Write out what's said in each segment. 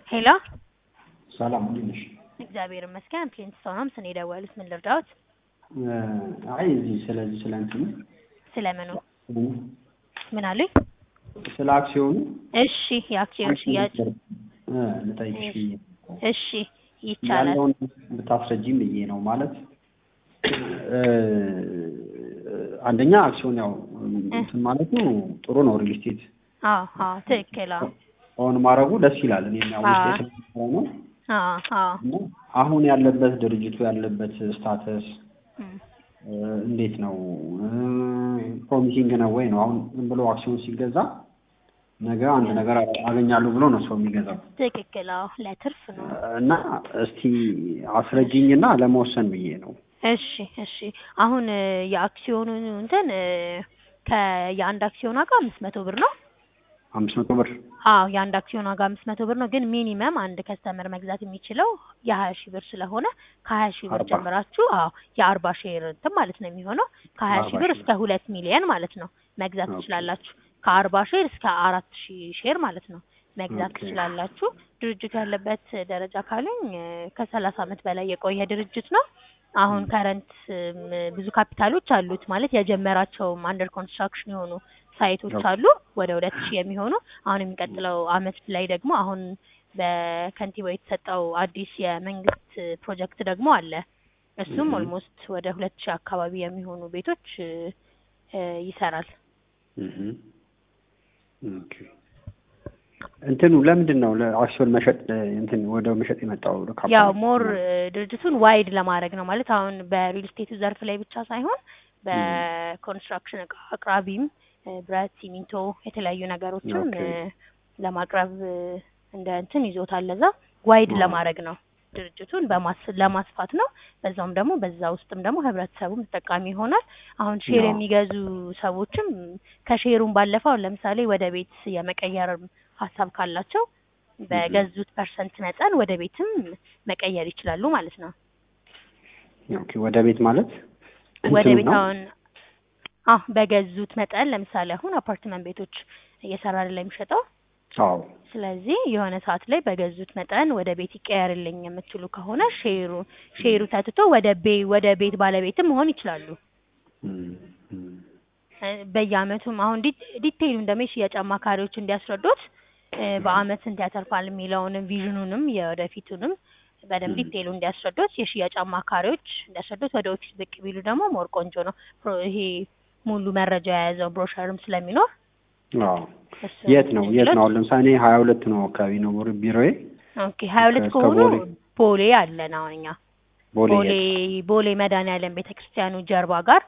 ሄሎ ሰላም እንዴት ነሽ? እግዚአብሔር ይመስገን። ፕሪንስቶንም ስኔ ደወሉት ምን ልርዳዎት? አይ እዚህ ስለዚህ ስለእንትኑ ስለምኑ ምን አሉኝ? ስለ አክሲዮኑ እሺ የአክሲዮን ሽያጭ ልጠይቅሽ ብዬ እሺ ይቻላል። ያለውን ብታስረጂም ብዬ ነው ማለት አንደኛ አክሲዮን ያው እንትን ማለት ነው ጥሩ ነው ሪል ስቴት ትክክል ኦን ማድረጉ ደስ ይላል። እኔም ያው ውስጤ ስለሆነ ነው አሁን ያለበት ድርጅቱ ያለበት ስታተስ እንዴት ነው? ፕሮሚሲንግ ነው ወይ ነው? አሁን ዝም ብሎ አክሲዮን ሲገዛ ነገ አንድ ነገር አገኛለሁ ብሎ ነው ሰው የሚገዛው። ትክክል ለትርፍ ነው። እና እስቲ አስረጂኝና ለመወሰን ብዬ ነው። እሺ አሁን የአክሲዮኑን እንትን የአንድ አክሲዮን ዋጋ 500 ብር ነው። 500 ብር? የአንድ አክሲዮን ዋጋ 500 ብር ነው። ግን ሚኒመም አንድ ከስተመር መግዛት የሚችለው የ20 ሺህ ብር ስለሆነ ከ20 ሺህ ብር ጀምራችሁ የ40 ሼር እንትን ማለት ነው የሚሆነው ከ20 ሺህ ብር እስከ 2 ሚሊዮን ማለት ነው መግዛት ትችላላችሁ። ከ40 ሼር እስከ 4000 ሼር ማለት ነው መግዛት ትችላላችሁ። ድርጅቱ ያለበት ደረጃ ካለኝ ከ30 ዓመት በላይ የቆየ ድርጅት ነው። አሁን ከረንት ብዙ ካፒታሎች አሉት ማለት የጀመራቸውም አንደር ኮንስትራክሽን የሆኑ ሳይቶች አሉ ወደ 2000 የሚሆኑ። አሁን የሚቀጥለው አመት ላይ ደግሞ አሁን በከንቲባው የተሰጠው አዲስ የመንግስት ፕሮጀክት ደግሞ አለ። እሱም ኦልሞስት ወደ 2000 አካባቢ የሚሆኑ ቤቶች ይሰራል። ኦኬ እንትኑ ለምንድን ነው ለአክሲዮን መሸጥ እንትን ወደ መሸጥ የመጣው? ያው ሞር ድርጅቱን ዋይድ ለማድረግ ነው ማለት አሁን በሪል ስቴቱ ዘርፍ ላይ ብቻ ሳይሆን በኮንስትራክሽን አቅራቢም ብረት፣ ሲሚንቶ የተለያዩ ነገሮችን ለማቅረብ እንደ እንትን ይዞታል። ለዛ ዋይድ ለማድረግ ነው ድርጅቱን ለማስፋት ነው። በዛውም ደግሞ በዛ ውስጥም ደግሞ ህብረተሰቡም ተጠቃሚ ይሆናል። አሁን ሼር የሚገዙ ሰዎችም ከሼሩን ባለፈው ለምሳሌ ወደ ቤት የመቀየር ሀሳብ ካላቸው በገዙት ፐርሰንት መጠን ወደ ቤትም መቀየር ይችላሉ ማለት ነው። ኦኬ ወደ ቤት ማለት ወደ ቤት አሁን በገዙት መጠን ለምሳሌ አሁን አፓርትመንት ቤቶች እየሰራ አይደለም የሚሸጠው። ስለዚህ የሆነ ሰዓት ላይ በገዙት መጠን ወደ ቤት ይቀየርልኝ የምትሉ ከሆነ ሼሩ ተትቶ ወደ ቤት ባለቤትም መሆን ይችላሉ። በየአመቱም አሁን ዲቴይሉን ደግሞ የሽያጭ አማካሪዎች እንዲያስረዱት በአመት ስንት ያተርፋል የሚለውንም ቪዥኑንም የወደፊቱንም በደንብ ዲቴይሉ እንዲያስረዱት የሽያጭ አማካሪዎች እንዲያስረዱት ወደ ኦፊስ ብቅ ቢሉ ደግሞ ሞር ቆንጆ ነው። ይሄ ሙሉ መረጃ የያዘው ብሮሸርም ስለሚኖር የት ነው አሁን ለምሳሌ 22 ነው አካባቢ ነው ቢሮዬ። ኦኬ 22 ከሆኑ ቦሌ አለን። አሁን እኛ ቦሌ መድኃኒዓለም ቤተክርስቲያኑ ጀርባ ጋር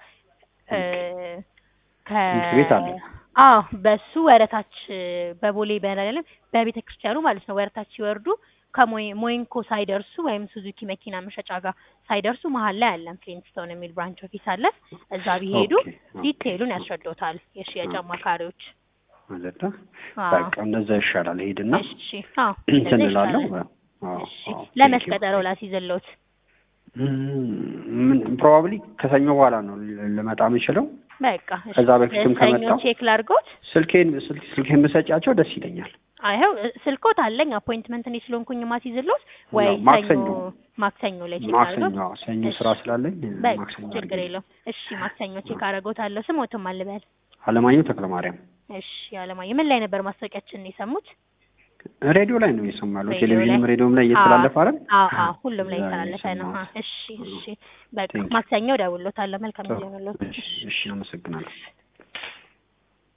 ቤት አለ። በሱ ወረታች በቦሌ መድኃኒዓለም በቤተክርስቲያኑ ማለት ነው ወረታች ሲወርዱ ከሞይንኮ ሳይደርሱ ወይም ሱዙኪ መኪና መሸጫ ጋር ሳይደርሱ መሀል ላይ አለን ፍሊንስቶን የሚል ብራንች ኦፊስ አለ። እዛ ቢሄዱ ዲቴይሉን ያስረዱታል የሽያጭ አማካሪዎች ማለት ነው። በቃ እንደዛ ይሻላል። ሄድና እንትን እላለሁ። ለመስቀጠሮ ላስይዘልዎት ፕሮባብሊ ከሰኞ በኋላ ነው ልመጣ የምችለው። በቃ ከዛ በፊትም ከመጣሁ ቼክ ላድርጎት። ስልኬን ብሰጫቸው ደስ ይለኛል። አይው ስልኮት አለኝ አፖይንትመንት እኔ ስለሆንኩኝ ማስይዝልዎት ወይ ማክሰኞ ላይ ቼክ አድርገው። ሰኞ ስራ ስላለኝ ማክሰኞ ችግር የለውም። እሺ ማክሰኞ ቼክ አደርጎታለሁ። ስሞትም አልበል አለማየሁ ተክለማርያም። እሺ አለማየሁ ምን ላይ ነበር ማስታወቂያችንን የሰሙት? ሬዲዮ ላይ ነው የሰማለው። ቴሌቪዥን ሬዲዮም ላይ እየተላለፈ አይደል? ሁሉም ላይ እየተላለፈ ነው። እሺ በቃ ማክሰኞ ደውሎታለሁ። መልካም ጊዜ ነው። እሺ አመሰግናለሁ።